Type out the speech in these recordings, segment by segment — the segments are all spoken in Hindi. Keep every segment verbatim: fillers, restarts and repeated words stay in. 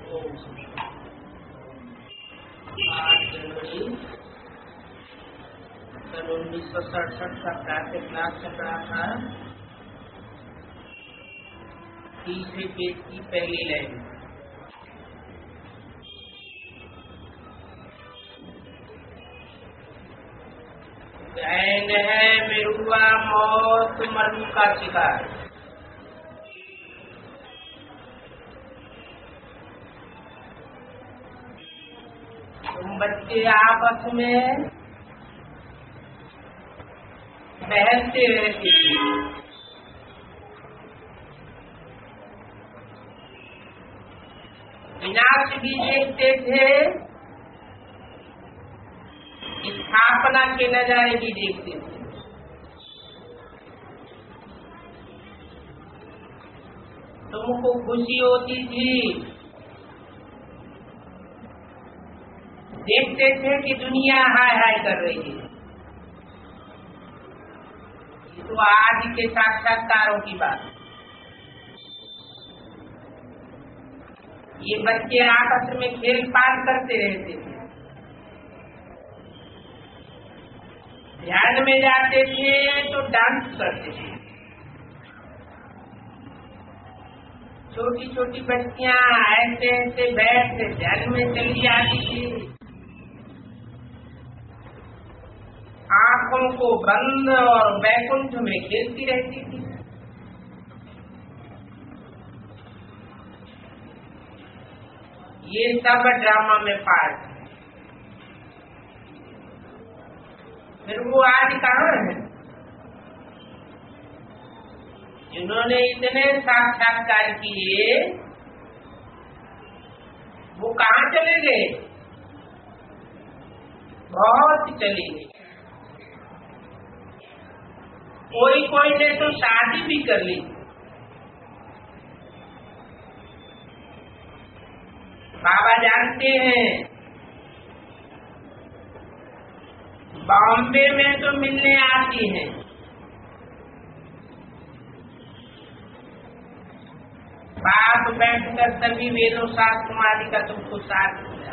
आठ जनवरी सन उन्नीस सौ सड़सठ का प्रातः क्लास चल रहा था। तीसरे पेज की पहली लाइन, गैन है मेरुआ मौत मरु का शिकार। तुम बच्चे आपस में बहसते रहते थे, विनाश भी देखते थे, स्थापना के नजारे भी देखते थे। तुमको खुशी होती थी, देखते थे कि दुनिया हाय हाय कर रही है। ये तो आज के साक्षात्कारों की बात। ये बच्चे आपस में खेल पाल करते रहते थे, ध्यान में जाते थे तो डांस करते थे। छोटी छोटी बच्चियां ऐसे ऐसे बैठ के ध्यान में चली आती थी, आंखों को बंद और बैकुंठ में खेलती रहती थी। ये सब ड्रामा में पार्ट है। फिर वो आज कहाँ है? जिन्होंने इतने साक्षात्कार किए वो कहाँ चले गए? बहुत चले गए। कोई कोई ने तो शादी भी कर ली। बाबा जानते हैं, बॉम्बे में तो मिलने आती हैं, बाप बैठकर सभी वेदों शास्त्रों आदि का तुमको साथ दिया।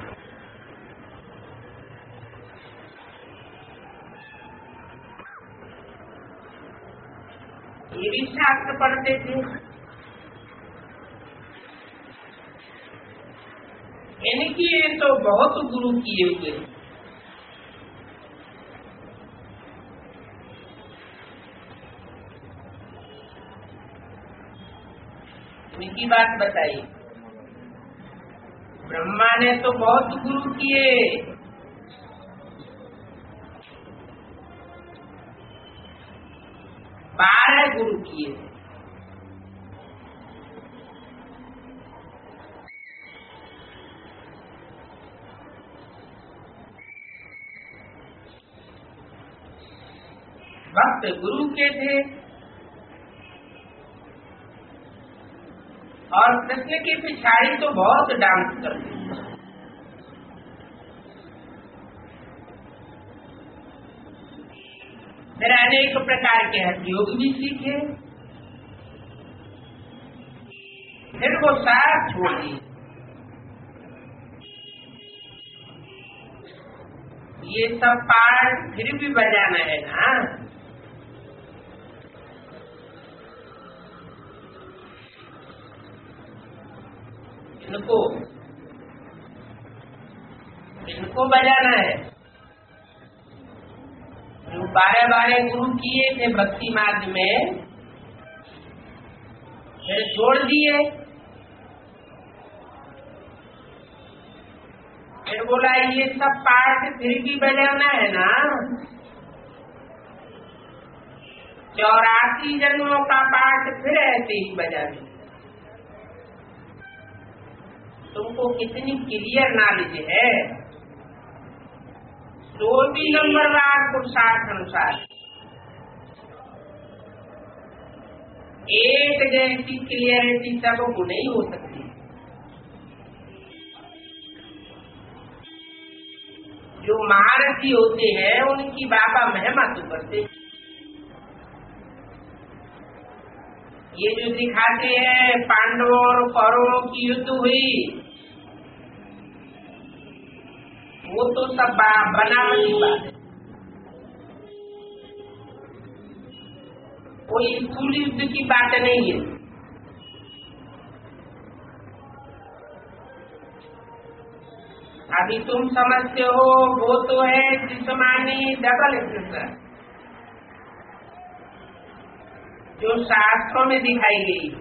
ये भी शास्त्र पढ़ते थे। इनकी तो बहुत गुरु किए हुए। इनकी बात बताइए। ब्रह्मा ने तो बहुत गुरु किए, बारह गुरु किए। भक्त गुरु के थे और कृष्ण की पिछाड़ी तो बहुत डांस करते थे। फिर अनेक प्रकार के हठयोग भी सीखे, फिर वो साथ छोड़ दिए। ये सब पार्ट फिर भी बजाना है ना। इनको इनको बजाना है। जो बारह बारह गुरु किए थे भक्ति मार्ग में, फिर छोड़ दिए। फिर बोला ये सब पाठ फिर भी बजाना है ना। चौरासी जन्मों का पाठ फिर ऐसे ही बजाना। तुमको कितनी क्लियर नॉलेज है। सोलहवीं नंबर राग पुरुषार्थ अनुसार एक जैसी क्लियरिटी सबको नहीं हो सकती। जो महारथी होते हैं उनकी बाबा महिमा तो करते। ये जो दिखाते हैं पांडवों और कौरवों की युद्ध हुई, वो तो सब बनावटी बात है। कोई स्थूल युद्ध की बात नहीं है। अभी तुम समझते हो वो तो है जिस्मानी डबल एक्सरसाइज जो शास्त्रों में दिखाई गई,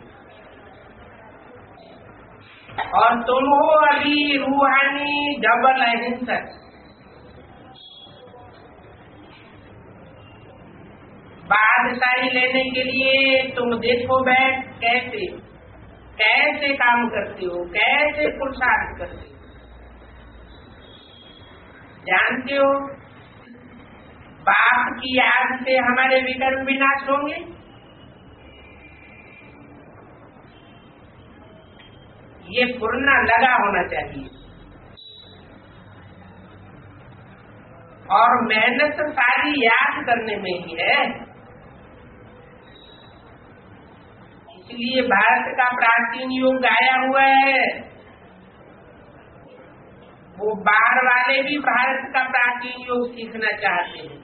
और तुम हो अभी रूहानी डबल अहिंसक। बादशाही लेने के लिए तुम देखो बैठ कैसे कैसे काम करते हो, कैसे पुरुषार्थ करते हो। जानते हो बाप की याद से हमारे विकर्म विनाश होंगे। ये फुरना लगा होना चाहिए, और मेहनत सारी याद करने में ही है। इसलिए भारत का प्राचीन योग गाया हुआ है। वो बाहर वाले भी भारत का प्राचीन योग सीखना चाहते हैं।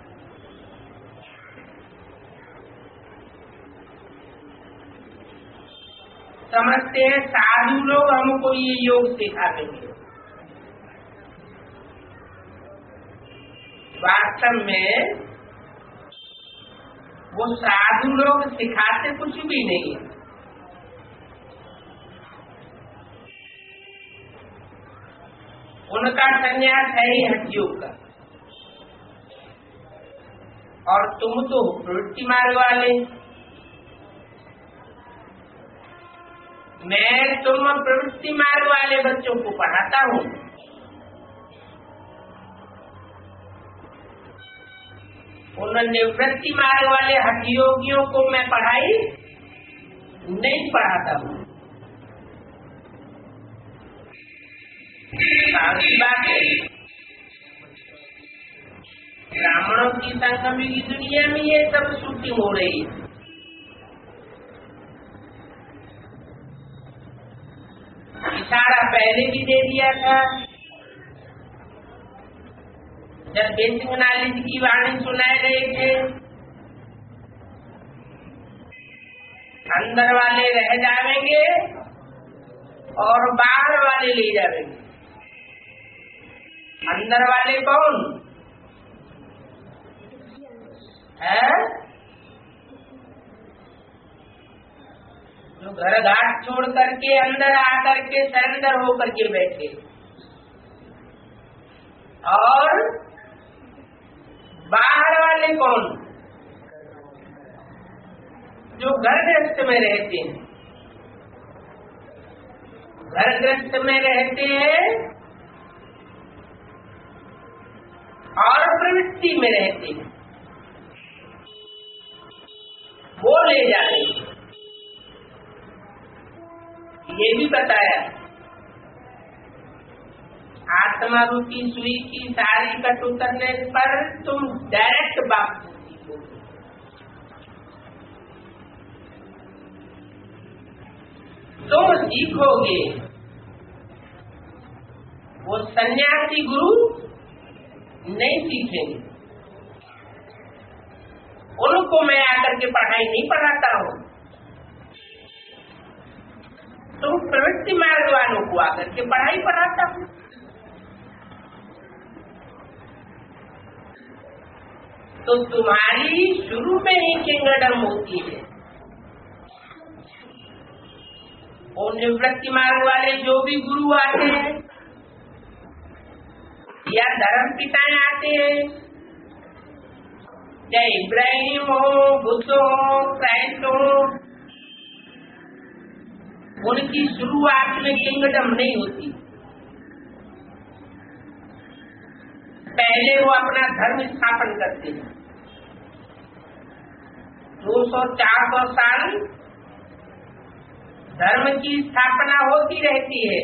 समझते हैं साधु लोग हमको ये योग सिखा देंगे। वास्तव में वो साधु लोग सिखाते कुछ भी नहीं है। उनका संन्यास है ही हठ योग का, और तुम तो प्रवृत्ति मार्ग वाले। मैं तुम प्रवृत्ति मार्ग वाले बच्चों को पढ़ाता हूँ। उन निवृत्ति मार्ग वाले हठयोगियों को मैं पढ़ाई नहीं पढ़ाता हूँ। बात है, ब्राह्मणों की संगम की दुनिया में ये सब शूटिंग हो रही है। इशारा पहले भी दे दिया था जब बेसिक नॉलेज की वाणी सुनाए गए थे। अंदर वाले रह जाएंगे और बाहर वाले ले जाएंगे। अंदर वाले कौन है? जो घर घाट छोड़ करके अंदर आकर के सरेंडर होकर के बैठे, और बाहर वाले कौन? जो घर गृहस्थ में रहते हैं। घर गृहस्थ में रहते हैं और प्रवृत्ति में रहते हैं, वो ले जाते हैं। ये भी बताया आत्मा रूपी सुई की सारी कट उतरने पर तुम डायरेक्ट बाप सीखोगे। तुम सीखोगे, वो सन्यासी गुरु नहीं सीखेंगे। उनको मैं आकर के पढ़ाई नहीं पढ़ाता हूँ। तुम प्रवृत्ति मार्ग वालों को आकर के पढ़ाई पढ़ाता हूँ। तो तुम्हारी शुरू में ही किंगडम होती है। और निवृत्ति मार्ग वाले जो भी गुरु आते हैं या धर्म पिताएं आते हैं, चाहे इब्राहिम हो, बुद्ध हो, क्राइस्ट हो, उनकी शुरुआत में किंगडम नहीं होती। पहले वो अपना धर्म स्थापन करते हैं। दो सौ चार सौ साल धर्म की स्थापना होती रहती है।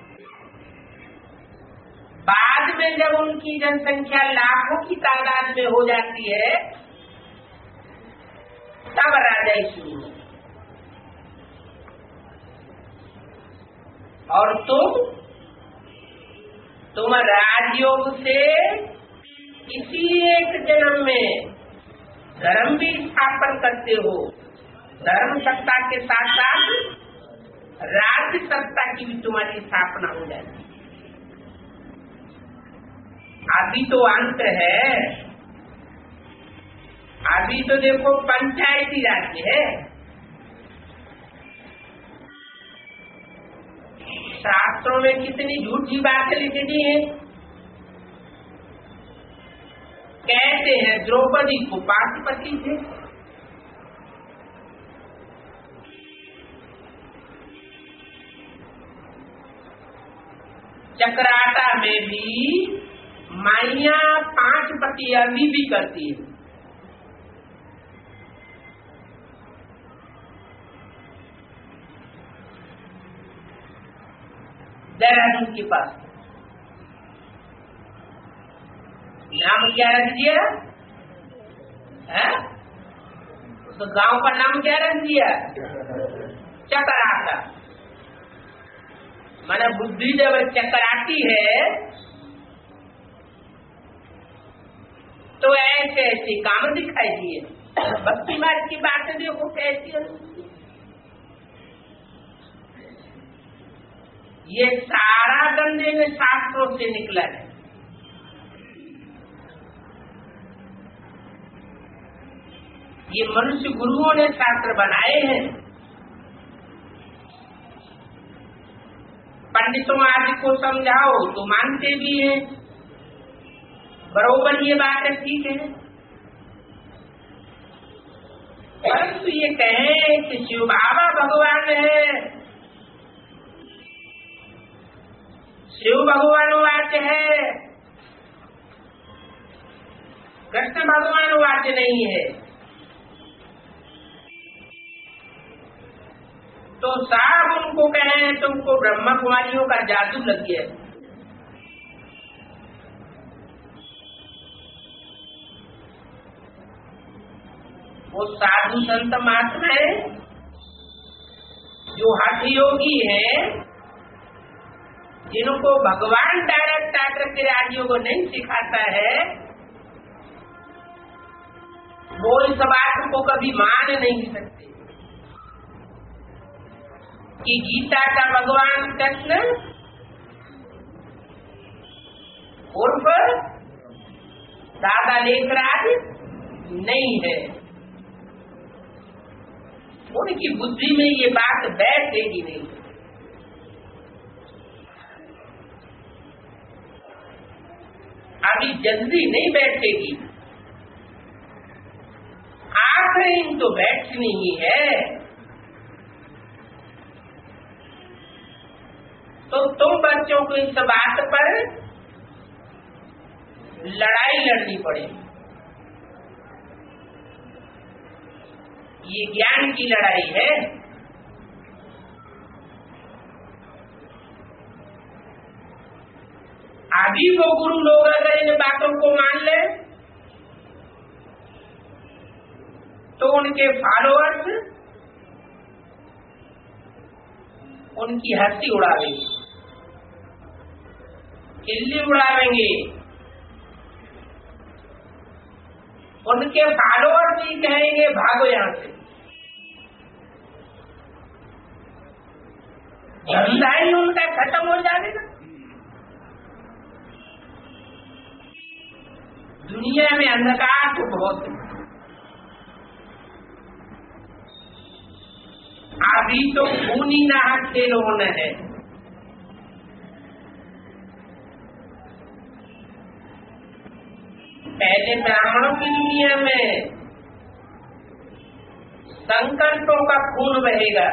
बाद में जब उनकी जनसंख्या लाखों की तादाद में हो जाती है, तब राजाई शुरू होती है। और तुम तुम राजयोग से इसी एक जन्म में धर्म भी स्थापन करते हो। धर्म सत्ता के साथ साथ राज्य सत्ता की भी तुम्हारी स्थापना हो जाती है। अभी तो अंत है, अभी तो देखो पंचायती राज्य है। शास्त्रों में कितनी झूठी बातें लिखी दी हैं। कहते हैं द्रौपदी को पाशुपति थे, चक्राता में भी माइया पांच पति अभी भी करती है। देहरादून के पास नाम क्या रख दिया है? तो गांव का नाम क्या रख दिया? चक्राता। माना बुद्धि जब चक्राती है तो ऐसे ऐसे काम दिखाई दिए। भक्ति मार्ग की बातें देखो कैसी है। ये सारा गंदे में शास्त्रों से निकला है। ये मनुष्य गुरुओं ने शास्त्र बनाए हैं। पंडितों आदि को समझाओ तो मानते भी हैं, बरोबर ये बात है, ठीक है। परंतु ये कहें कि शिव बाबा भगवान है, शिव भगवान वाच्य है, कृष्ण भगवान वाच्य नहीं है, तो साहब उनको कहें तुमको ब्रह्मा कुमारियों का जादू लग गया। वो साधु संत महात्माएं जो हठ योगी हैं, जिनको भगवान डायरेक्ट आकर के राज्यों को नहीं सिखाता है, वो इस बात को कभी मान नहीं सकते कि गीता का भगवान कृष्ण उर्फ दादा लेखराज नहीं है। उनकी बुद्धि में ये बात बैठेगी नहीं। अभी जल्दी नहीं बैठेगी, आखिर तो बैठनी ही है। तो तुम बच्चों को इस बात पर लड़ाई लड़नी पड़ेगी। ये ज्ञान की लड़ाई है। अभी वो गुरु लोग अगर इन बातों को मान ले तो उनके फॉलोअर्स उनकी हंसी उड़ावेंगे, खिल्ली उड़ावेंगे। उनके फॉलोअर भी कहेंगे भागो यहाँ से, धंधा ही उनका खत्म हो जाएगा। दुनिया में अंधकार तो बहुत है। अभी तो खूनी नहा खेल होना है। पहले ब्राह्मणों की दुनिया में संकल्पों का खून बहेगा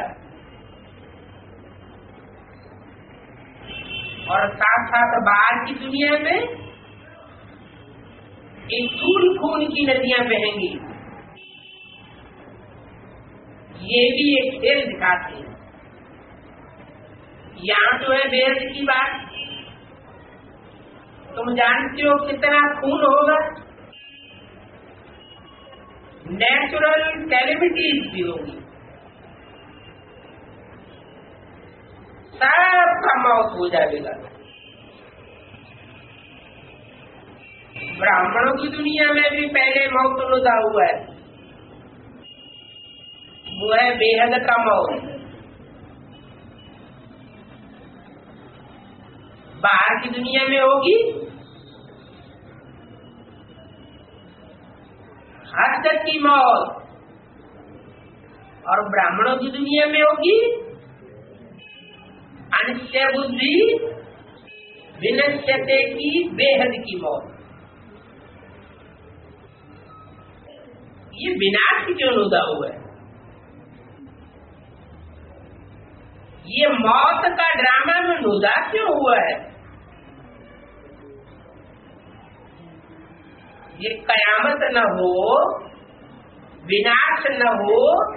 और साथ साथ बाहर की दुनिया में एक खून खून की नदियां बहेंगी। ये भी एक खेल दिखाते हैं। यहाँ जो है वेद की बात, तुम जानते हो कितना खून होगा। नेचुरल कैलेमिटीज भी होगी, सब का मौत हो जाएगा। ब्राह्मणों की दुनिया में भी पहले मौत नुदा हुआ है, वो है बेहद का मौत। बाहर की दुनिया में होगी हद की मौत, और ब्राह्मणों की दुनिया में होगी अनिश्चय बुद्धि विनश्यते की बेहद की मौत। ये विनाश क्यों नुदा हुआ है? ये मौत का ड्रामा में नुदा क्यों हुआ है? ये कयामत न हो, विनाश न हो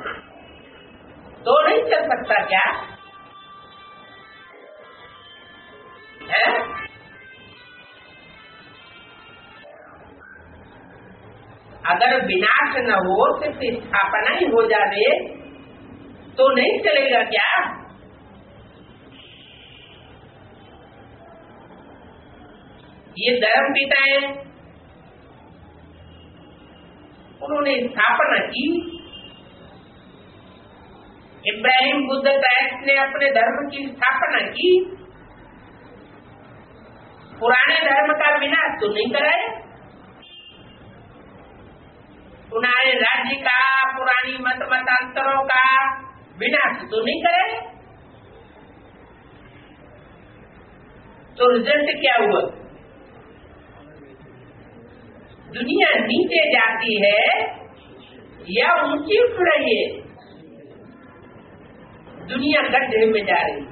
तो नहीं चल सकता क्या है? अगर विनाश न हो, सिर्फ स्थापना ही हो जाए तो नहीं चलेगा क्या? ये धर्म पिताएं उन्होंने स्थापना की। इब्राहिम बुद्ध क्राइस्ट ने अपने धर्म की स्थापना की, पुराने धर्म का विनाश तो नहीं कराए। पुराने राज्य का, पुरानी मत मतांतरों का विनाश तो नहीं कराए। तो रिजल्ट क्या हुआ? दुनिया नीचे जाती है या ऊंची उठ रही है? दुनिया गड्ढे में जा रही।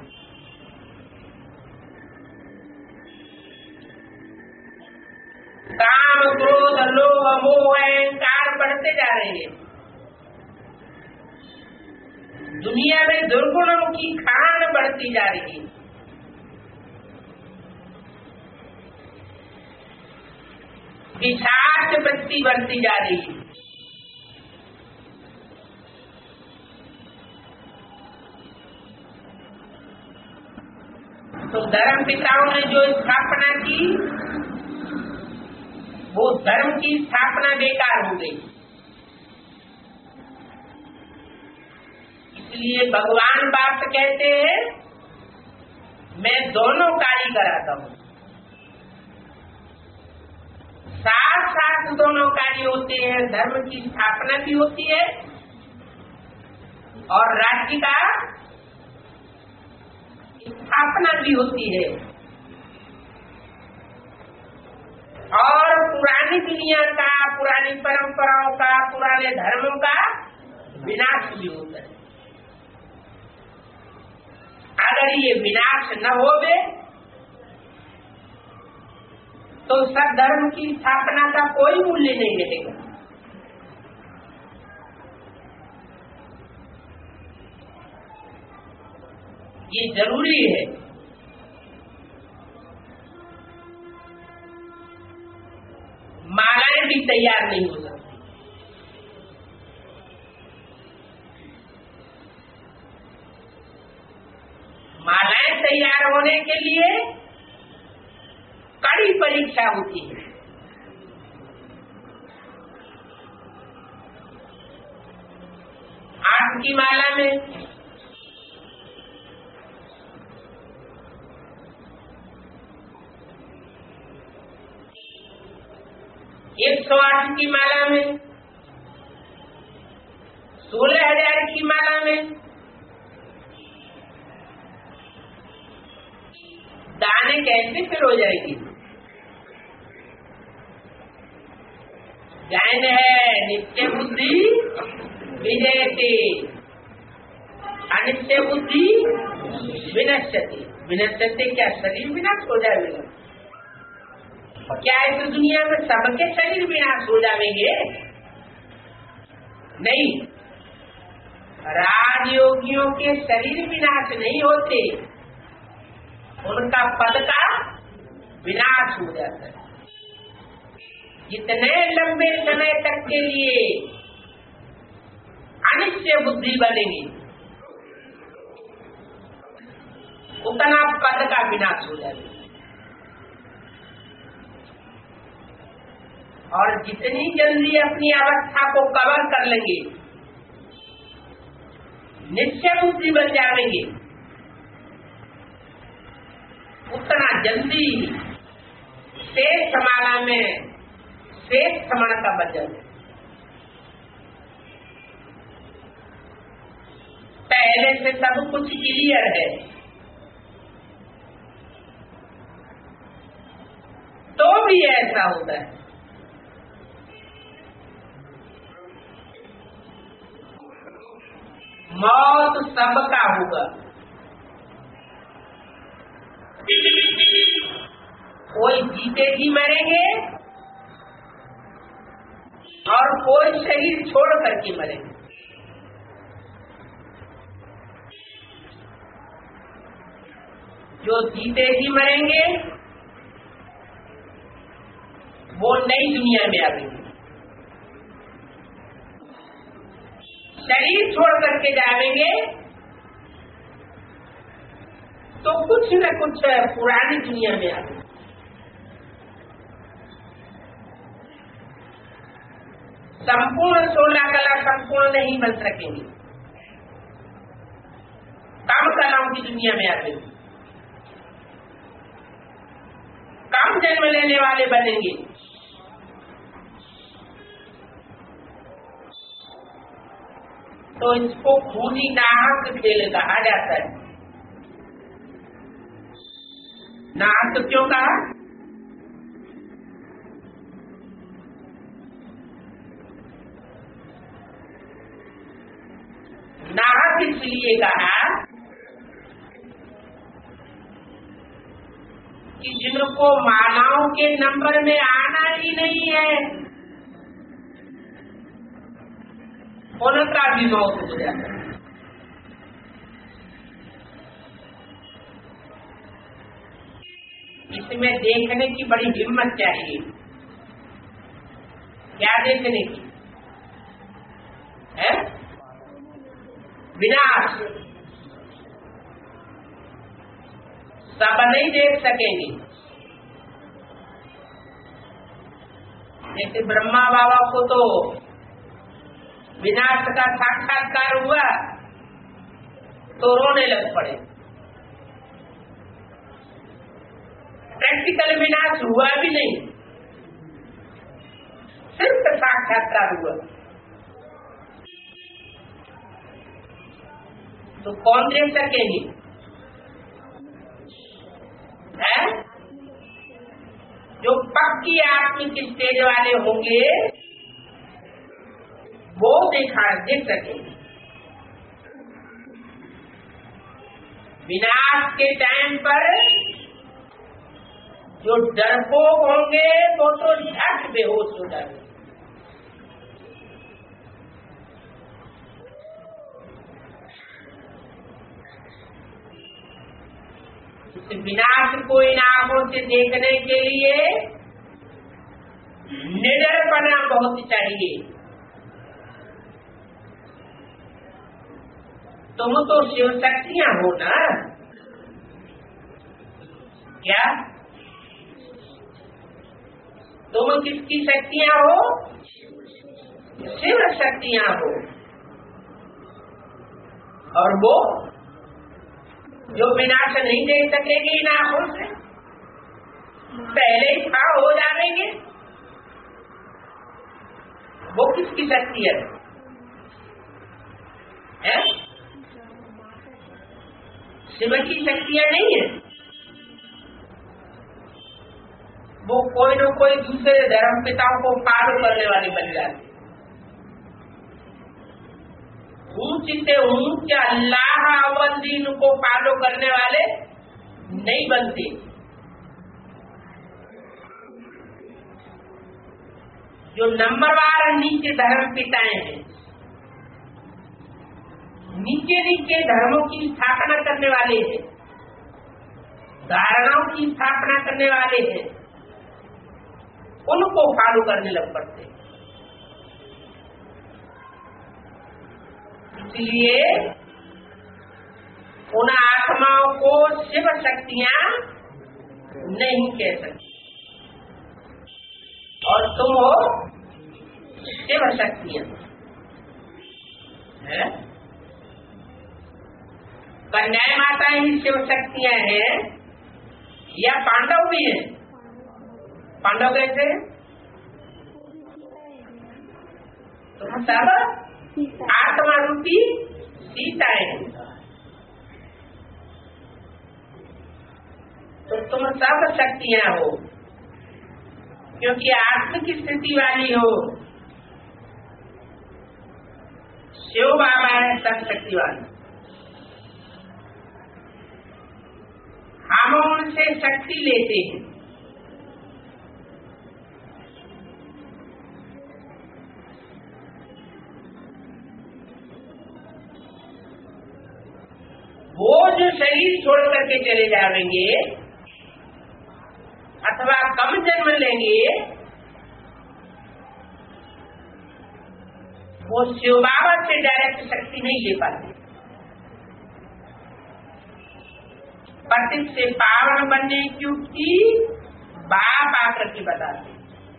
काम, क्रोध, लोभ, मोह, अहंकार बढ़ते जा रहे हैं। दुनिया में दुर्गुणों की खान बढ़ती जा रही है। पिशाच वृत्ति बढ़ती जा रही है। तो धर्म पिताओं ने जो स्थापना की, वो धर्म की स्थापना बेकार हो गई। इसलिए भगवान बात कहते हैं, मैं दोनों कार्य कराता हूँ। साथ साथ दोनों कार्य होते हैं, धर्म की स्थापना भी होती है और राज्य का स्थापना भी होती है, और पुरानी दुनिया का, पुरानी परंपराओं का, पुराने धर्मों का विनाश भी होता है। अगर ये विनाश न होवे तो सब धर्म की स्थापना का कोई मूल्य नहीं रहेगा। ये जरूरी है। मालाएं भी तैयार नहीं हो सकती। मालाएं तैयार होने के लिए कड़ी परीक्षा होती है। हाथ की माला में एक सौ आठ की माला में, सोलह हजार की माला में दाने कैसे फिर हो जाएगी? जैन है नित्य बुद्धि विजयते, अनित्य बुद्धि विनश्यति। विनश्यति क्या? शरीर विनाश हो जाएगा। क्या इस दुनिया में सबके शरीर विनाश हो जाएंगे? नहीं, राजयोगियों के शरीर विनाश नहीं होते, उनका पद का विनाश हो जाता है। जितने लंबे समय तक के लिए अनिश्चय बुद्धि बनेगी, उतना पद का विनाश हो जाएगा। और जितनी जल्दी अपनी अवस्था को कवर कर लेंगे, निश्चय बुद्धि बन जाएंगे, उतना जल्दी श्रेष्ठ माला में श्रेष्ठ माला का वजन। पहले से सब कुछ क्लियर है तो भी ऐसा होता है। मौत सबका होगा, कोई जीते जी मरेंगे और कोई शरीर छोड़ करके मरेंगे। जो जीते जी मरेंगे वो नई दुनिया में आएंगे, शरीर छोड़ करके जाएंगे तो कुछ न कुछ पुरानी दुनिया में आएंगे। संपूर्ण सोलह कला संपूर्ण नहीं बन सकेंगे, काम कलाओं की दुनिया में आएंगे, काम जन्म लेने वाले बनेंगे। तो इसको खूनी नाहक खेल कहा जाता है। नाहक क्यों कहा? नाहक इसलिए कहा कि जिनको मालाओं के नंबर में आना ही नहीं है उनका भी मौत हो जाता है। इसमें देखने की बड़ी हिम्मत चाहिए। क्या देखने की है? विनाश सब नहीं देख सकेंगे। जैसे ब्रह्मा बाबा को तो विनाश का साक्षात्कार हुआ तो रोने लग पड़े। प्रैक्टिकल विनाश हुआ भी नहीं, सिर्फ साक्षात्कार हुआ। तो कौन देख सकेंगे? है? जो पक्की आत्मिक स्टेज वाले होंगे वो देखा देख सकेंगे। विनाश के टाइम पर जो डरपोक होंगे वो तो झट बेहोश हो जाएंगे। विनाश को इन आंखों से देखने के लिए निडरपना बहुत चाहिए। तुम तो शिव शक्तियां हो ना, क्या तुम किसकी शक्तियां हो? शिव शक्तियां हो। और वो जो विनाश नहीं दे सकेगी इन आंखों से, पहले ही खा हो जाएंगे। वो किसकी शक्ति है? है? शिव की शक्तियां नहीं है। वो कोई न कोई दूसरे धर्म पिताओं को फॉलो करने वाली बन जाती। ऊंच से ऊंच अल्लाह अव्वल दीन को फॉलो करने वाले नहीं बनते। जो नंबरवार नीचे धर्म पिताएं हैं, नीचे नीचे धर्मों की स्थापना करने वाले हैं, धारणाओं की स्थापना करने वाले हैं, उनको फॉलो करने लग पड़ते। इसलिए उन आत्माओं को शिव शक्तियां नहीं कह सकती, और तुम हो शिव शक्तियां है। कन्या माता ही शिव शक्तियां हैं या पांडव भी हैं? पांडव कैसे? तुम सब आत्मा रूपी सीताएं हैं, तो तुम सब शक्तियां हो, क्योंकि आत्म की स्थिति वाली हो। शिव बाबा है सब शक्ति वाले, हम उनसे शक्ति लेते हैं। वो जो शरीर छोड़ करके चले जाएंगे अथवा कम जन्म लेंगे, वो शिव बाबा से डायरेक्ट शक्ति नहीं ले पाते। पतित से पावन बनने की युक्ति बाप आकर के बताते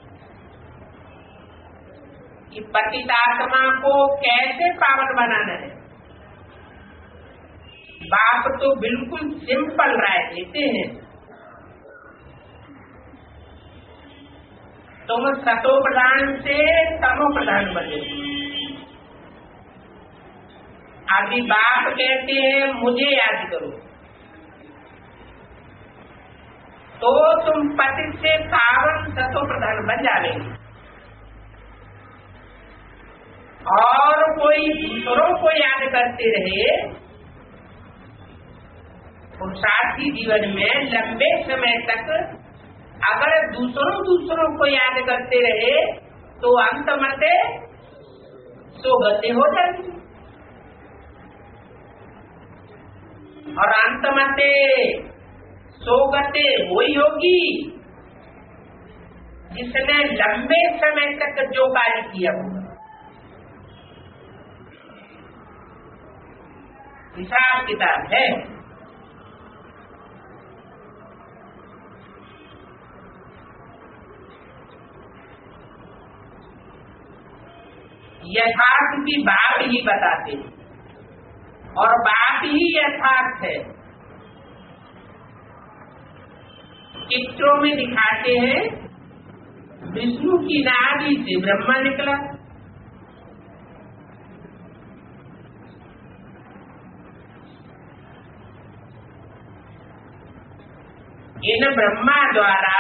कि पतित आत्मा को कैसे पावन बनाना है। बाप तो बिल्कुल सिंपल राय देते हैं, तुम सतो प्रधान से तमो प्रधान बने। अभी बाप कहते हैं मुझे याद करो, तो तुम पति से पावन सतो प्रधान बन जाएंगे, और कोई दूसरों को याद करते रहे। पुरुषार्थी जीवन में लंबे समय तक अगर दूसरों दूसरों को याद करते रहे तो अंत मते सोगते हो जाएगी, और अंत मते सोगते वही होगी जिसने लंबे समय तक जो कार्य किया होगा। हिसाब किताब है। यथार्थ की बात ही बताते हैं, और बात ही यथार्थ है। चित्रों में दिखाते हैं विष्णु की नाभि से ब्रह्मा निकला, इन ब्रह्मा द्वारा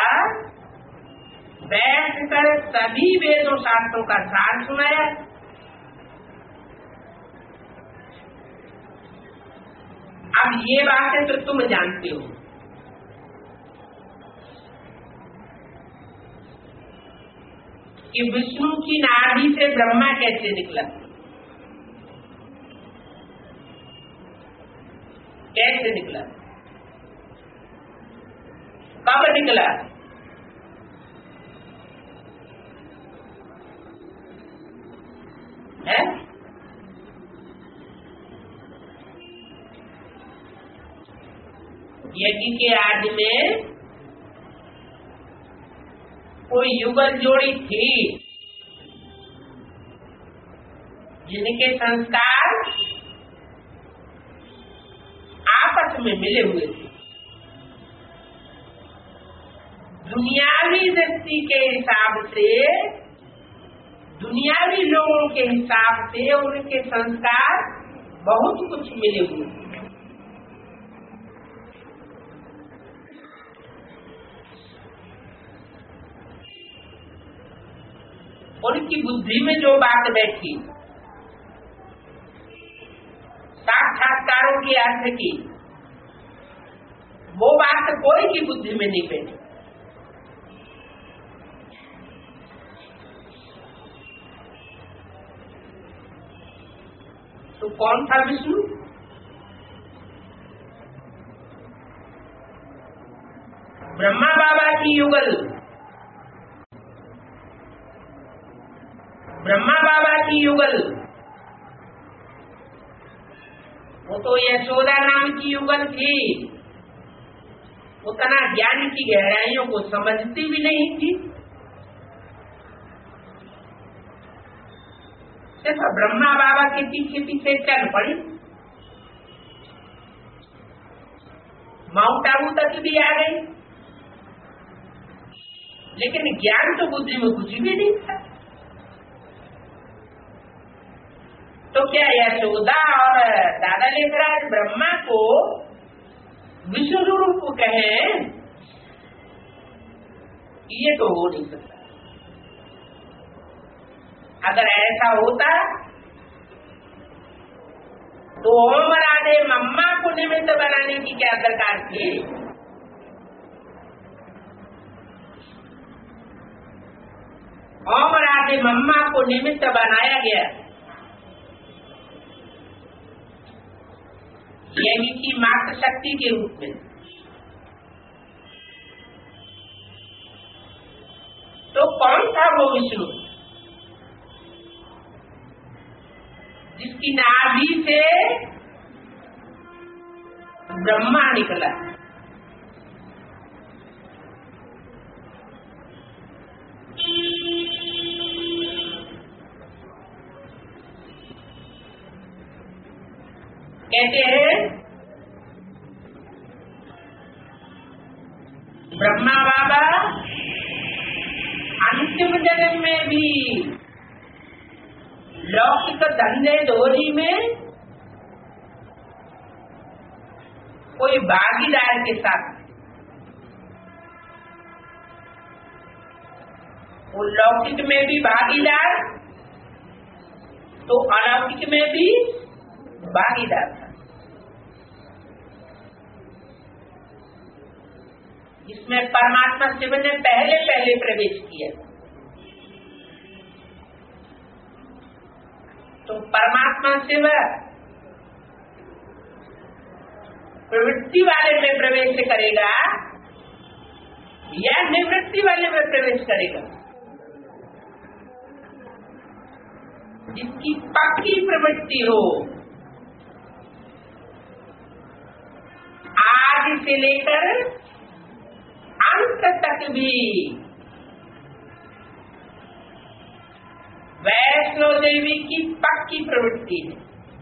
बैठकर सभी वेदों शास्त्रों का सार सुनाया। अब ये बातें तो तुम जानते हो, कि विष्णु की नाभि से ब्रह्मा कैसे निकला, कैसे निकला, कब निकला, है? यज्ञ के आदि में कोई युगल जोड़ी थी जिनके संस्कार आपस में मिले हुए थे। दुनियावी दृष्टि के हिसाब से, दुनियावी लोगों के हिसाब से उनके संस्कार बहुत कुछ मिले हुए थे। उनकी बुद्धि में जो बात बैठी, साक्षात्कारों के अर्थ की, वो बात कोई की बुद्धि में नहीं बैठी। तो कौन था विष्णु? ब्रह्मा बाबा की युगल, ब्रह्मा बाबा की युगल वो तो यशोदा नाम की युगल थी, उतना ज्ञान की गहराइयों को समझती भी नहीं थी। सिर्फ ब्रह्मा बाबा के पीछे पीछे चल पड़ी। माउंट आबू तक भी आ गई, लेकिन ज्ञान तो बुद्धि में कुछ भी नहीं था। तो क्या यशोदा और दादा लेखराज ब्रह्मा को विष्णु रूप कहें, ये तो हो नहीं सकता। अगर ऐसा होता तो ओम राधे मम्मा को निमित्त बनाने की क्या दरकार थी? ओम राधे मम्मा को निमित्त बनाया गया, यही की मात्र शक्ति के रूप में। तो कौन था वो विष्णु जिसकी नाभि से ब्रह्मा निकला? कहते हैं ब्रह्मा बाबा अंतिम जन्म में भी लौकिक धंधे धोरी में कोई भागीदार के साथ, वो लौकिक में भी भागीदार तो अलौकिक में भी भागीदार था। जिसमें परमात्मा शिव ने पहले पहले प्रवेश किया। तो परमात्मा शिव प्रवृत्ति वाले में प्रवेश करेगा या निवृत्ति वाले में प्रवेश करेगा? जिसकी पक्की प्रवृत्ति हो, आज से लेकर अंत तक भी वैष्णो देवी की पक्की प्रवृत्ति है।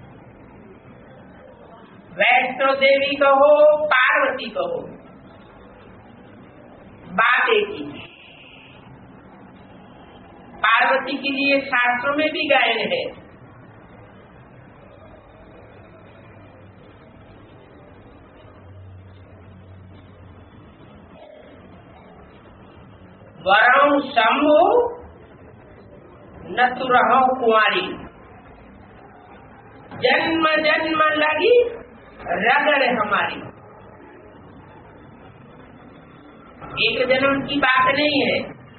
वैष्णो देवी कहो, पार्वती कहो, बात एक ही। पार्वती के लिए शास्त्रों में भी गायन है, वरं शंभु न तु रहो कुंवारी, जन्म जन्म लगी रगड़ हमारी। एक जन्म की बात नहीं है,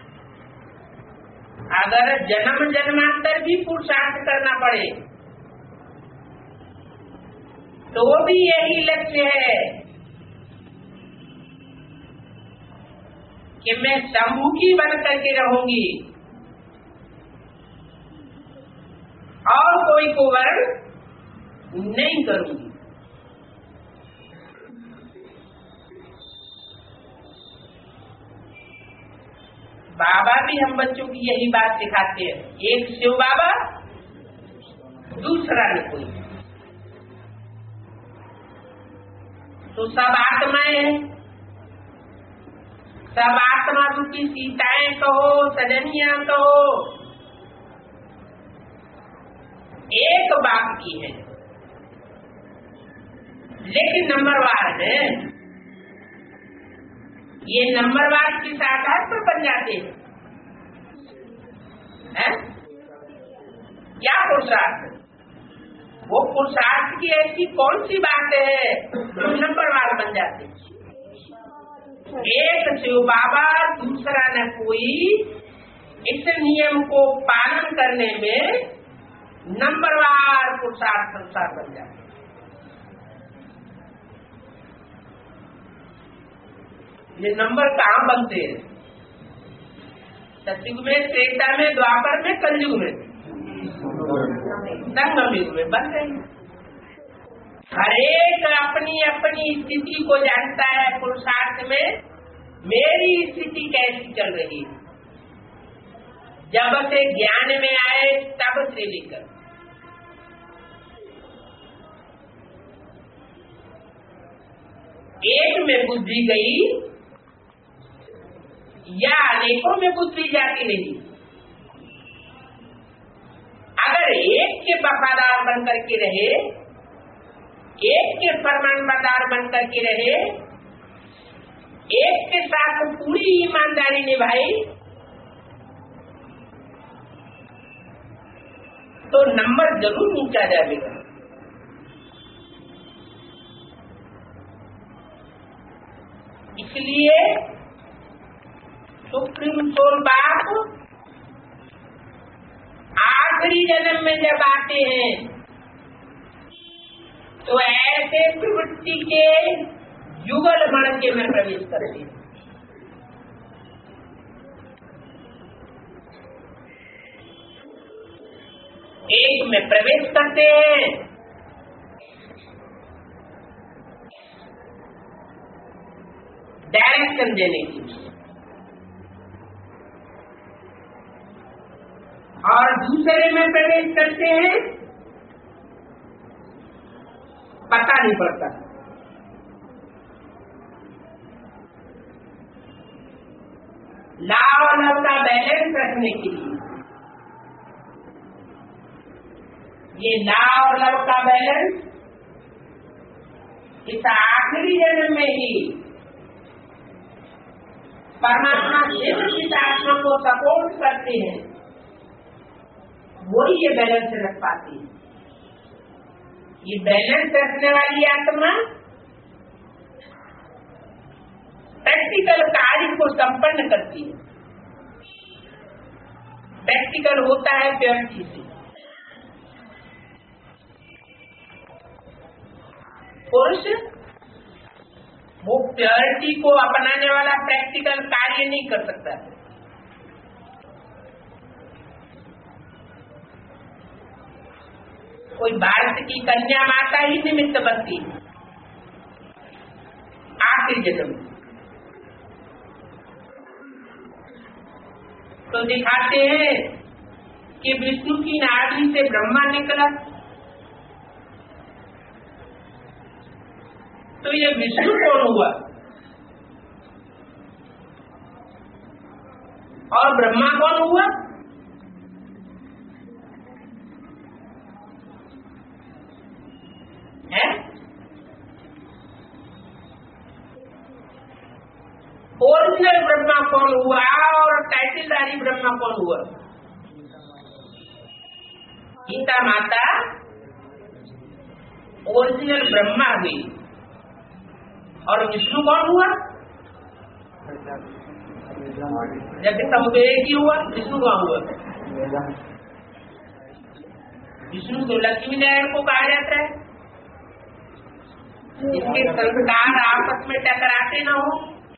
अगर जन्म जन्मांतर भी पुरुषार्थ करना पड़े तो वो भी यही लक्ष्य है कि मैं शंभु की बन करके रहूंगी और कोई को वर्ण नहीं करूंगी। बाबा भी हम बच्चों की यही बात सिखाते हैं, एक शिव बाबा, दूसरा न कोई। तो सब आत्माएं हैं, सब आत्मा रूपी सीताएं कहो, सजनिया कहो, एक बाप की है, लेकिन नंबरवार है। ये नंबरवार किस आधार पर बन जाते हैं? है? क्या पुरुषार्थ? वो पुरुषार्थ की ऐसी कौन सी बात है जो नंबरवार बन जाते? एक शिव बाबा, दूसरा न कोई, इस नियम को पालन करने में नंबरवार पुरुषार्थ संसार बन जाते। ये नंबर कहाँ बनते हैं? सतयुग में, त्रेता में, द्वापर में, कलयुग में, संगम युग में बन रहे हैं। हरेक अपनी अपनी स्थिति को जानता है पुरुषार्थ में, मेरी स्थिति कैसी चल रही है। जब से ज्ञान में आए तब से लेकर एक में बुद्धि गई या अनेकों में बुद्धि जाती रही। अगर एक के वफादार बन करके रहे, एक के फरमानबरदार बन करके रहे, एक के साथ पूरी ईमानदारी निभाई, तो नंबर जरूर ऊंचा जाएगा। इसलिए सुप्रीम सोल बाप आखिरी जन्म में जब आते हैं तो ऐसे प्रवृत्ति के युगल बन के में प्रवेश करते हैं। एक में प्रवेश करते हैं, डायरेक्शन देने की, और दूसरे में प्रवेश करते हैं, पता नहीं पड़ता। लाभ और लाभ का बैलेंस रखने के लिए, ये लाभ और लाभ का बैलेंस इस आखिरी जन्म में ही परमात्मा शिव जिस आत्मा को सपोर्ट करते हैं वही ये बैलेंस रख पाती है। ये बैलेंस रखने वाली आत्मा प्रैक्टिकल कार्य को संपन्न करती है। प्रैक्टिकल होता है प्योरिटी से। पुरुष वो प्योरिटी को अपनाने वाला प्रैक्टिकल कार्य नहीं कर सकता। कोई भारत की कन्या माता ही निमित्त बनती आखिरी जन्म तो दिखाते हैं कि विष्णु की नाभि से ब्रह्मा निकला, तो ये विष्णु कौन हुआ और ब्रह्मा कौन हुआ? है ओरिजिनल ब्रह्मा कौन हुआ और टाइटलधारी ब्रह्मा कौन हुआ? गीता माता ओरिजिनल ब्रह्मा हुई और विष्णु कौन हुआ? जैसे समुद्रेगी हुआ, विष्णु कौन हुआ? विष्णु तो लक्ष्मी नारायण को कहा जाता है। इसके संस्कार आपस में टकराते न हो,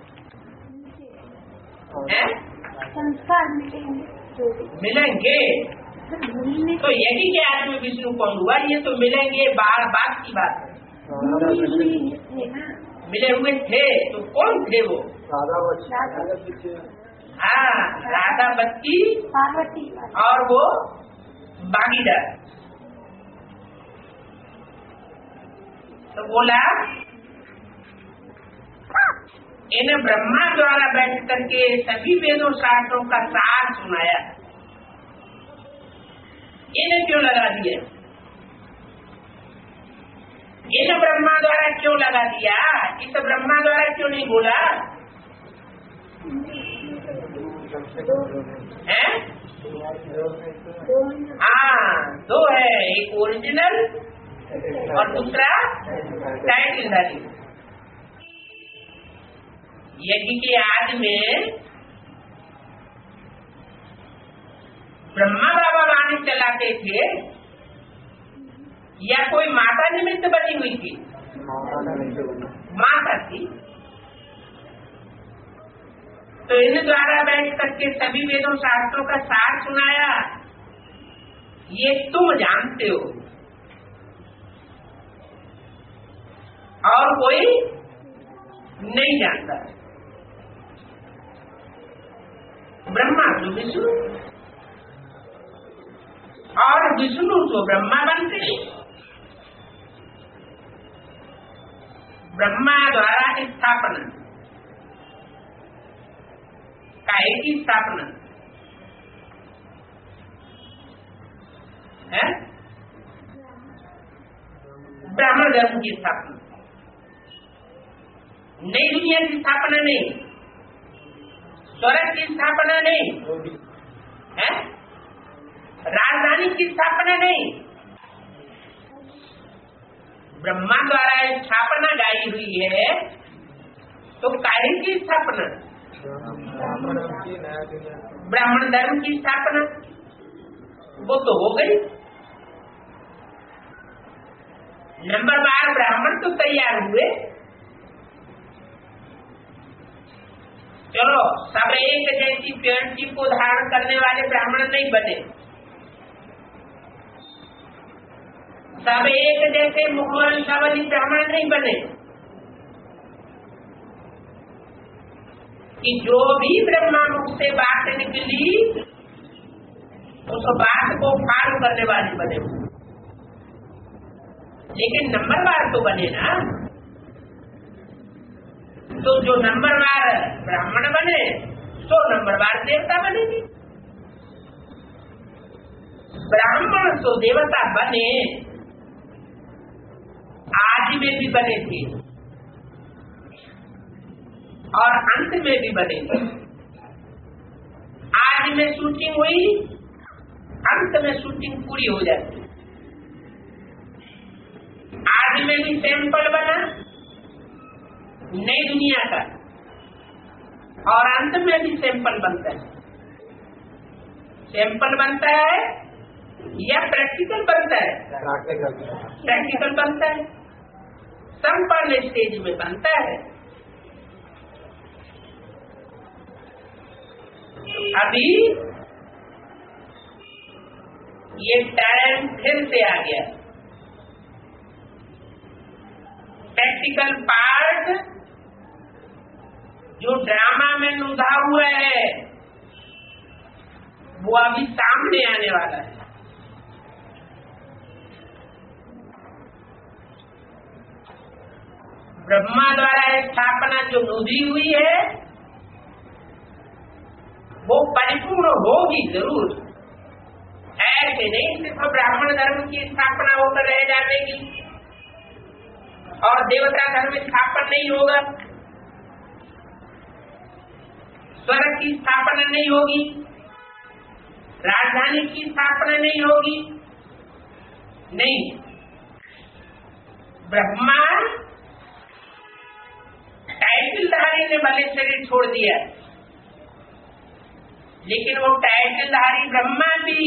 हैं? संस्कार मिलेंगे मिलेंगे तो यही के आदमी विष्णु कौन हुआ? ये तो मिलेंगे बार बात की बात है। मिले हुए थे तो कौन थे वो? हाँ, राधा बच्ची पार्वती और वो बागीदार। तो बोला इन ब्रह्मा द्वारा बैठ करके सभी वेदों शास्त्रों का सार सुनाया, इन्हें क्यों लगा दिया? इन ब्रह्मा द्वारा क्यों लगा दिया? इस ब्रह्मा द्वारा क्यों नहीं बोला? है? हाँ, दो है, एक ओरिजिनल और दूसरा टाइटलधारी। यज्ञ के आदि में ब्रह्मा बाबा वाणी चलाते थे या कोई माता निमित्त बनी हुई थी? माता थी। तो इन द्वारा बैठ करके सभी वेदों शास्त्रों का सार सुनाया, ये तुम जानते हो। और कोई नहीं जानता। ब्रह्मा तो विष्णु और विष्णु तो ब्रह्मा बनते हैं। ब्रह्मा द्वारा स्थापना, काय की स्थापना है? ब्राह्मण धर्म की स्थापना, नई दुनिया की स्थापना नहीं, स्वर्ग की स्थापना नहीं है, राजधानी की स्थापना नहीं। ब्रह्मा द्वारा स्थापना गाई हुई है, तो काय की स्थापना? ब्राह्मण धर्म की स्थापना, वो तो हो गई। नंबर बार ब्राह्मण तो तैयार हुए, चलो सब एक जैसी प्योरिटी को धारण करने वाले ब्राह्मण नहीं बने, सब एक जैसे मुखवंशावली ब्राह्मण नहीं बने, कि जो भी ब्रह्मा मुख से बात निकली उस बात को फॉलो करने वाले बने। लेकिन नंबरवार तो बने ना, तो जो नंबरवार ब्राह्मण बने तो नंबरवार देवता बनेगी। ब्राह्मण तो देवता बने, आदि में भी बने थे और अंत में भी बने थे। आदि में शूटिंग हुई, अंत में शूटिंग पूरी हो जाती। आदि में भी सैंपल बना नई दुनिया का, और अंत में भी सैंपल बनता है। सैंपल बनता है या प्रैक्टिकल बनता है? प्रैक्टिकल बनता है, संपन्न स्टेज में बनता है। अभी ये टाइम फिर से आ गया। प्रैक्टिकल पार्ट जो ड्रामा में नुधा हुआ है वो अभी सामने आने वाला है। ब्रह्मा द्वारा स्थापना जो नुधी हुई है वो परिपूर्ण होगी जरूर, ऐसे नहीं सिर्फ ब्राह्मण धर्म की स्थापना होकर रह जाएगी और देवता धर्म स्थापना नहीं होगा, स्वर्ग की स्थापना नहीं होगी, राजधानी की स्थापना नहीं होगी। नहीं, ब्रह्मा टाइटलधारी ने भले शरीर छोड़ दिया, लेकिन वो टाइटलधारी ब्रह्मा भी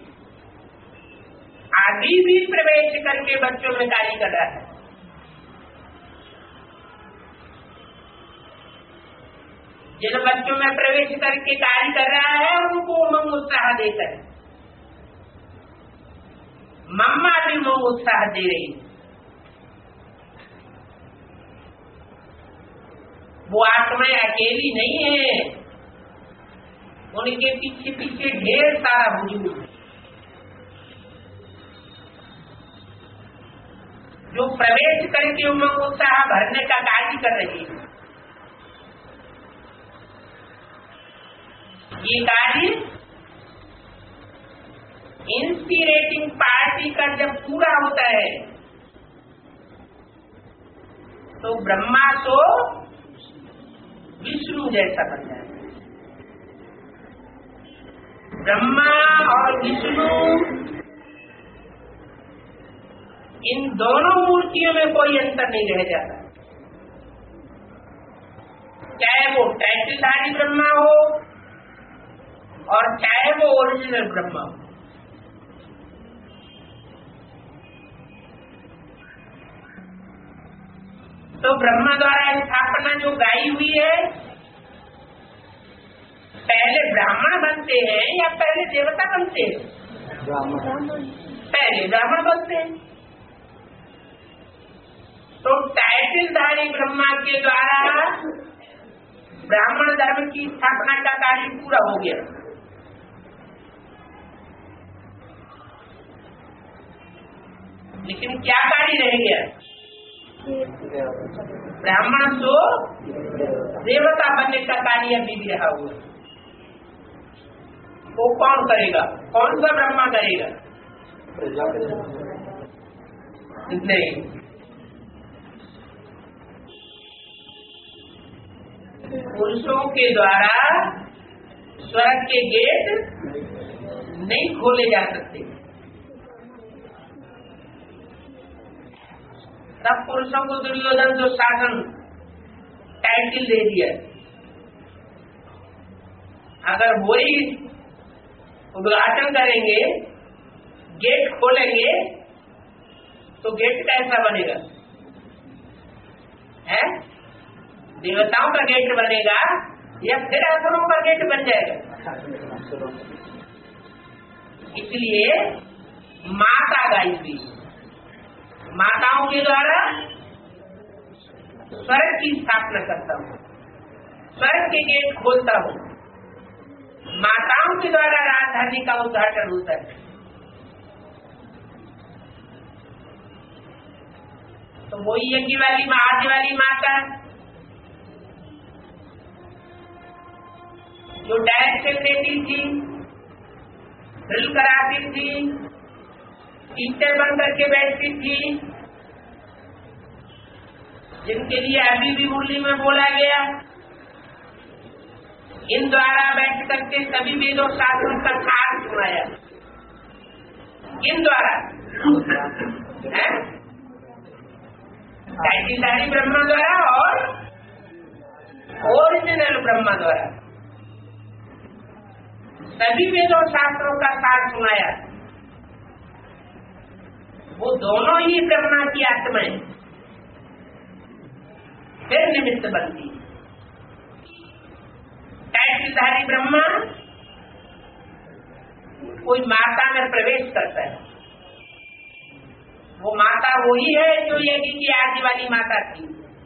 अभी भी प्रवेश करके बच्चों में कार्य कर रहा है। जिन बच्चों में प्रवेश करके कार्य कर रहा है उनको उमंग उत्साह देकर मम्मा भी उमंग उत्साह दे रही। वो आत्माएं अकेली नहीं है, उनके पीछे पीछे ढेर सारा वजूद है जो प्रवेश करके उमंग उत्साह भरने का कार्य कर रही है। ये कार्य इंस्पिरेटिंग पार्टी का जब पूरा होता है तो ब्रह्मा तो विष्णु जैसा बन जाए। ब्रह्मा और विष्णु इन दोनों मूर्तियों में कोई अंतर नहीं रह जाता, चाहे वो टाइटलधारी ब्रह्मा हो और चाहे वो ओरिजिनल ब्रह्मा हो। तो ब्रह्मा द्वारा स्थापना जो गाई हुई है, पहले ब्राह्मण बनते हैं या पहले देवता बनते हैं? पहले ब्राह्मण बनते हैं। तो टाइटलधारी ब्रह्मा के द्वारा ब्राह्मण धर्म की स्थापना का कार्य पूरा हो गया। लेकिन क्या कार्य रह गया? ब्राह्मण तो देवता बनने का कार्य अभी भी रहा हुआ। वो कौन करेगा? कौन सा ब्रह्मा करेगा? नहीं, पुरुषों के द्वारा स्वर्ग के गेट नहीं खोले जा सकते। सब पुरुषों को दुर्योधन जो शासन टाइटल दे दिया, अगर वही उद्घाटन करेंगे, गेट खोलेंगे, तो गेट कैसा बनेगा? है देवताओं का गेट बनेगा या फिर असुरों का गेट बन जाएगा? इसलिए माता गायत्री माताओं के द्वारा स्वर्ग की स्थापना करता हूँ, स्वर्ग के गेट खोलता हूँ, माताओं के द्वारा राजधानी का उद्घाटन होता है। तो वही यज्ञ वाली आदि वाली माता जो डायरेक्शन देती थी, ड्रिल कराती थी, टीचर बन करके बैठती थी, जिनके लिए अभी भी मुरली में बोला गया, इन द्वारा बैठ करके सभी वेदों शास्त्रों का सार सुनाया। इन द्वारा टाइटलधारी ब्रह्मा द्वारा और ओरिजिनल ब्रह्मा द्वारा सभी वेदों शास्त्रों का सार सुनाया। वो दोनों ही ब्रह्मा की आत्माएं फिर निमित्त बनती। टाइटलधारी ब्रह्मा कोई माता में प्रवेश करता है, वो माता वही है जो यज्ञ की आदि वाली माता थी।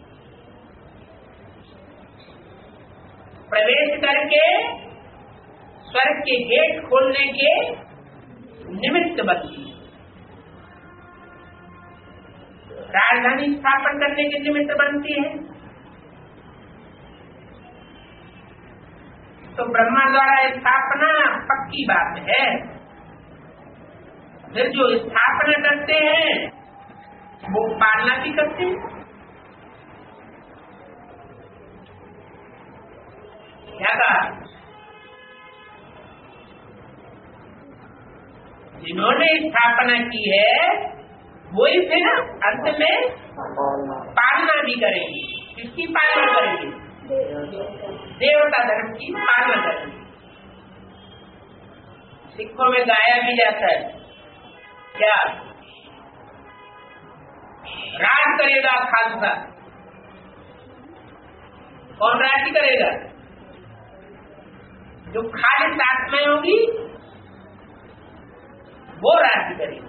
प्रवेश करके स्वर्ग के गेट खोलने के निमित्त बनती, राजधानी स्थापन करने के निमित्त बनती है। तो ब्रह्मा द्वारा स्थापना पक्की बात है। फिर जो स्थापना करते हैं वो पालना भी करते हैं। क्या कहा? जिन्होंने स्थापना की है वही फिर अंत में पालना भी करेंगे। किसकी पालना करेंगे? देवता धर्म की पालना करेंगे। सिखों में गाया भी जाता है, क्या राज करेगा खालसा? कौन राज करेगा? जो खालिस आत्माएं होगी वो राज्य करेगी।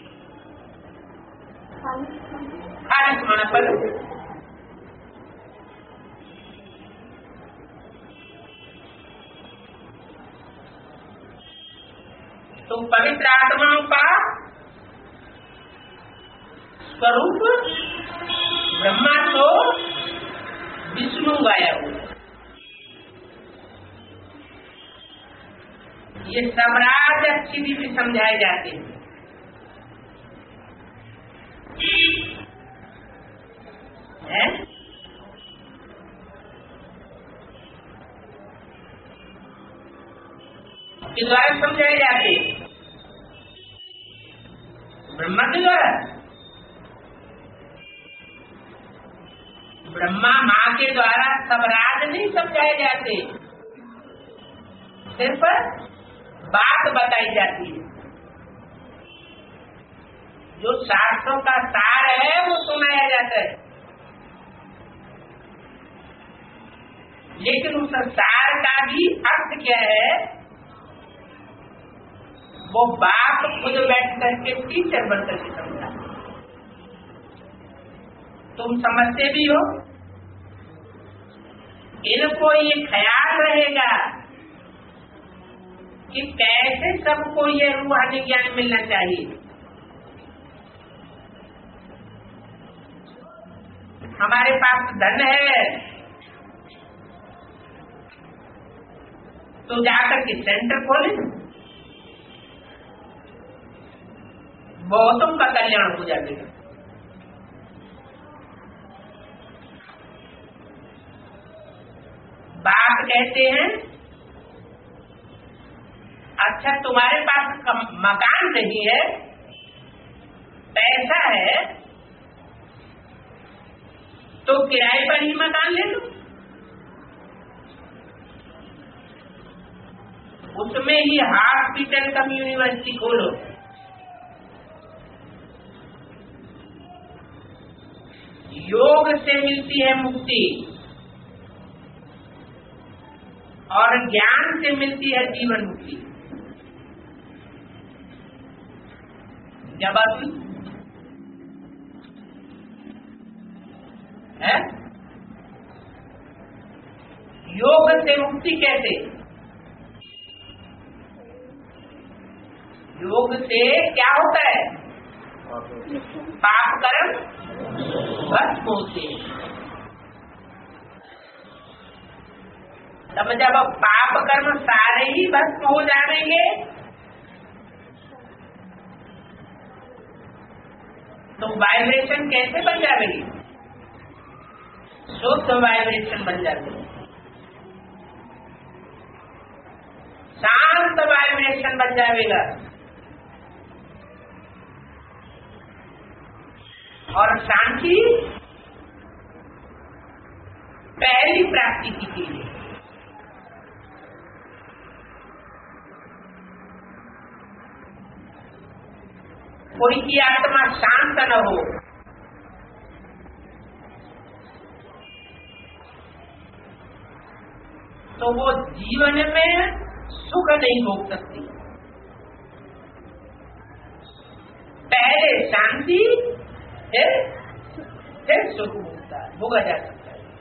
खालिस माना पर तो पवित्र आत्माओं का स्वरूप ब्रह्मा तो विष्णु गाया हुआ। ये सम्राट अच्छी भी समझाए जाते हैं। है? के द्वारा समझाए जाते हैं, ब्रह्मा के द्वारा। ब्रह्मा माँ के द्वारा सम्राट नहीं समझाए जाते, सिर्फ बात बताई जाती है। जो शास्त्रों का सार है वो सुनाया जाता है, लेकिन उस सार का भी अर्थ क्या है वो बाप खुद बैठ करके टीचर बन करके समझा। तुम समझते भी हो। इनको ये ख्याल रहेगा कि कैसे सबको ये रूहानी ज्ञान मिलना चाहिए। हमारे पास धन है तो जाकर के सेंटर खोले, बहुतों का कल्याण हो जाएगा। बाप कहते हैं अच्छा तुम्हारे पास मकान नहीं है, पैसा है, तो किराए पर ही मकान ले लो, उसमें ही हॉस्पिटल कम यूनिवर्सिटी खोलो। योग से मिलती है मुक्ति और ज्ञान से मिलती है जीवन मुक्ति। जब अभी है योग से मुक्ति कैसे? योग से क्या होता है? पाप कर्म भस्म होते। तब जब पाप कर्म सारे ही भस्म हो जाएंगे तो वाइब्रेशन कैसे बन जाएगी? शुद्ध वाइब्रेशन बन जाएगी, शांत वाइब्रेशन बन जाएगा। और शांति पहली प्राप्ति की चीज है। कोई की आत्मा शांत न हो तो वो जीवन में सुख नहीं भोग सकती। पहले शांति फिर फिर सुख भोगता है, भोगा जा सकता है।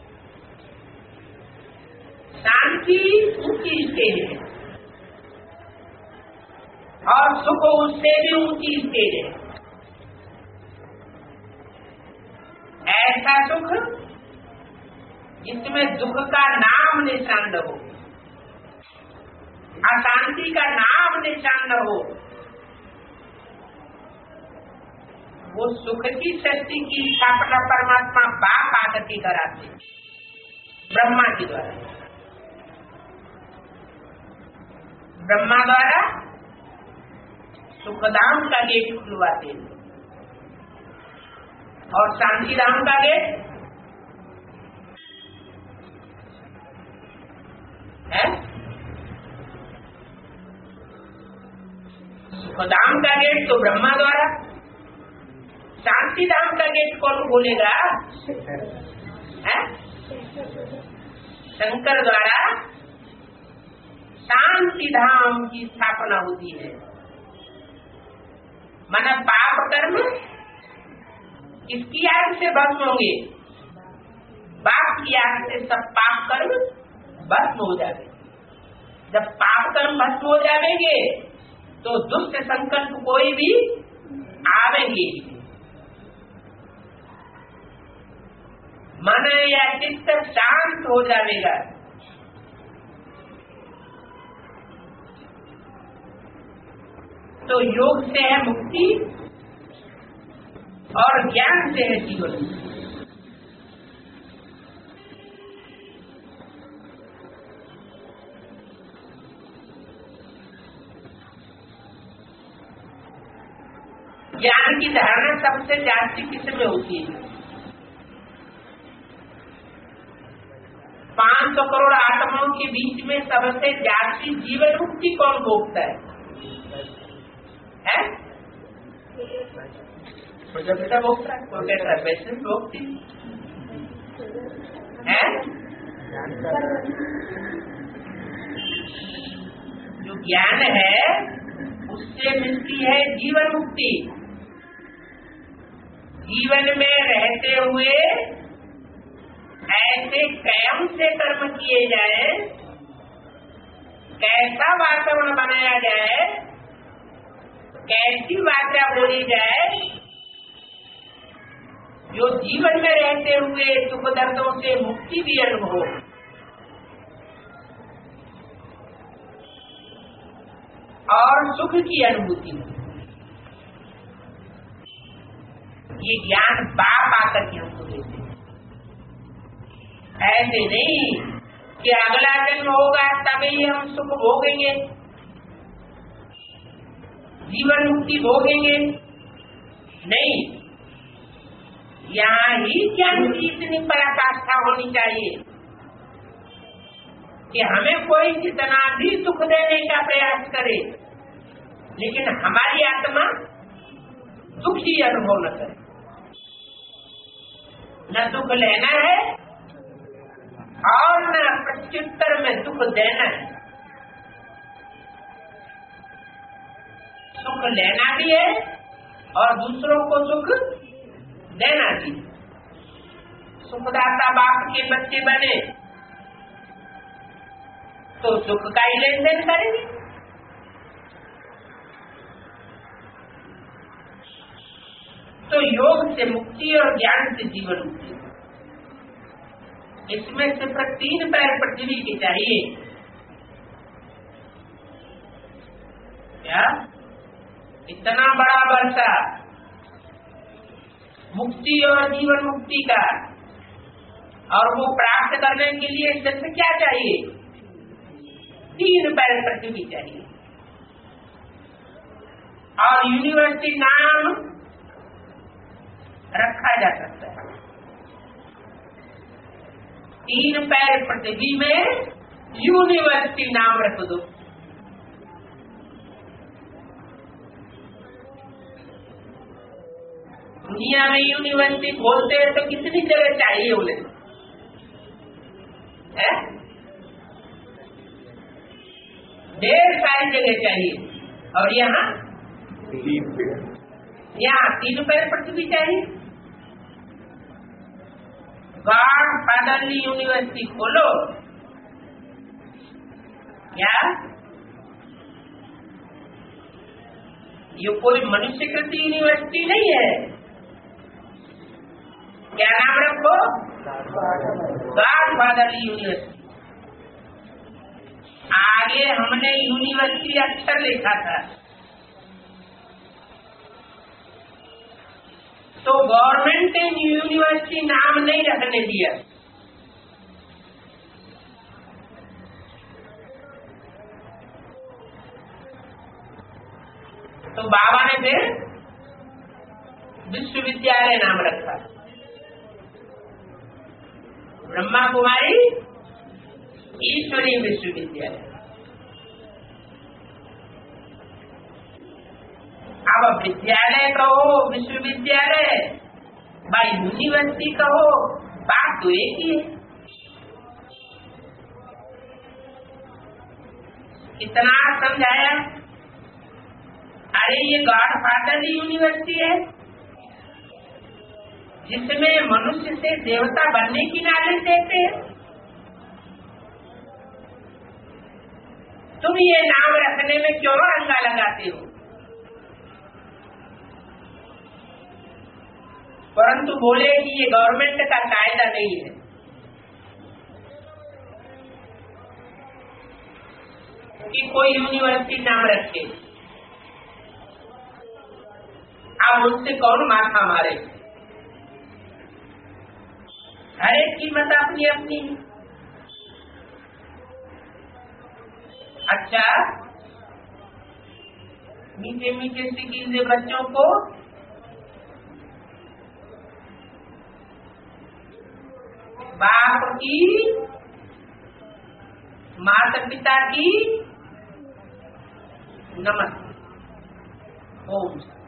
शांति ऊंची स्टेज है और सुख उससे भी ऊंची स्टेज है। ऐसा सुख जिसमें दुख का नाम निशान न हो, अशांति का नाम निशान न हो, वो सुख की शक्ति की स्थापना परमात्मा बाप आकर के कराते ब्रह्मा जी द्वारा। ब्रह्मा द्वारा सुखधाम का गेट खुलवाते और शांतिधाम का गेट है। सुखधाम का गेट तो ब्रह्मा द्वारा, शांतिधाम का गेट कौन खोलेगा? है शंकर द्वारा शांतिधाम की स्थापना होती है। माना पाप कर्म किसकी आग से भस्म होंगे? बाप की आग से सब पाप कर्म भस्म हो जाएंगे। जब पाप कर्म भस्म हो जाएंगे तो दुष्ट संकल्प कोई भी आवेंगे। मन या चित्त शांत हो जाएगा। तो योग से है मुक्ति और ज्ञान से है जीवन। ज्ञान की धारणा सबसे जास्ती किस में होती है? पांच सौ करोड़ आत्माओं के बीच में सबसे जास्ती जीवन मुक्ति कौन भोगता है? है प्रोजेक्टर भोगता है, प्रोजेक्टर पेशेंट भोगती है। जो ज्ञान है उससे मिलती है जीवन मुक्ति। जीवन में रहते हुए ऐसे कायम से कर्म किए जाए, कैसा वातावरण बनाया जाए, कैसी वाचा बोली जाए जो जीवन में रहते हुए सुख दर्दों से मुक्ति भी अनुभव हो। और सुख की अनुभूति, ये ज्ञान बाप आकर के हमको देते। ऐसे नहीं कि अगला जन्म होगा तभी हम सुख भोगेंगे, जीवन मुक्ति भोगेंगे। नहीं, यहाँ ही ज्ञान की इतनी पराकाष्ठा होनी चाहिए कि हमें कोई जितना भी सुख देने का प्रयास करे, लेकिन हमारी आत्मा दुखी अनुभव न करे। न दुख लेना है और न प्रत्युत्तर में दुख देना है। सुख लेना भी है और दूसरों को सुख देना भी। सुखदाता बाप के बच्चे बने तो सुख का ही लेन देन करेंगे। तो योग से मुक्ति और ज्ञान से जीवन मुक्ति, इसमें सिर्फ तीन पैर पृथ्वी के चाहिए। क्या इतना बड़ा वर्षा मुक्ति और जीवन मुक्ति का, और वो प्राप्त करने के लिए सिर्फ क्या चाहिए? तीन पैर पृथ्वी चाहिए। और यूनिवर्सिटी नाम रखा जा सकता है। तीन पैर पृथ्वी में यूनिवर्सिटी नाम रख दो। दुनिया में यूनिवर्सिटी खोलते हैं तो कितनी जगह चाहिए उन्हें? है? ढेर सारी जगह चाहिए। और यहाँ यहाँ तीन पैर पृथ्वी चाहिए। गॉड फादरली यूनिवर्सिटी खोलो। क्या ये कोई मनुष्यकृत यूनिवर्सिटी नहीं है? क्या नाम रखो? God fatherly university. आगे हमने यूनिवर्सिटी अक्षर लिखा था, तो गवर्नमेंट ने यूनिवर्सिटी नाम नहीं रखने दिया। तो बाबा ने फिर विश्वविद्यालय नाम रखा। ब्रह्मा कुमारी ईश्वरी विश्वविद्यालय। अब विद्यालय कहो, विश्वविद्यालय, भाई यूनिवर्सिटी कहो, बात तो एक ही है। कितना समझाया? अरे ये गॉड फादर यूनिवर्सिटी है जिसमें मनुष्य से देवता बनने की नॉलेज देते हैं। तुम ये नाम रखने में क्यों रंगा लगाते हो? परंतु बोले कि ये गवर्नमेंट का कायदा नहीं है। कि कोई यूनिवर्सिटी नाम रखे, अब उससे कौन माथा मारे? हर एक की मत अपनी अपनी। अच्छा, मीठे मीठे सिकीजे बच्चों को बाप की, माता पिता की नमस्ते। ओम।